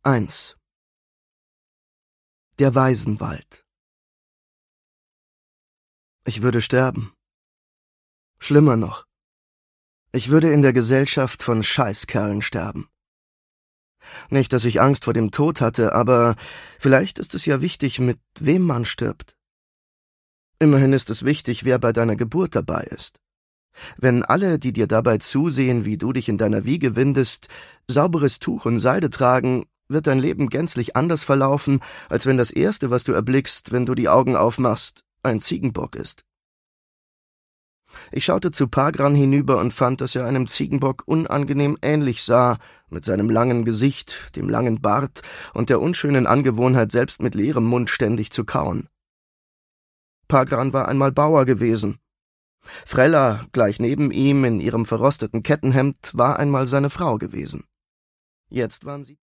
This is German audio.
1. Der Waisenwald. Ich würde sterben. Schlimmer noch. Ich würde in der Gesellschaft von Scheißkerlen sterben. Nicht, dass ich Angst vor dem Tod hatte, aber vielleicht ist es ja wichtig, mit wem man stirbt. Immerhin ist es wichtig, wer bei deiner Geburt dabei ist. Wenn alle, die dir dabei zusehen, wie du dich in deiner Wiege windest, sauberes Tuch und Seide tragen, wird dein Leben gänzlich anders verlaufen, als wenn das Erste, was du erblickst, wenn du die Augen aufmachst, ein Ziegenbock ist. Ich schaute zu Pagran hinüber und fand, dass er einem Ziegenbock unangenehm ähnlich sah, mit seinem langen Gesicht, dem langen Bart und der unschönen Angewohnheit, selbst mit leerem Mund ständig zu kauen. Pagran war einmal Bauer gewesen. Frella, gleich neben ihm in ihrem verrosteten Kettenhemd, war einmal seine Frau gewesen. Jetzt waren sie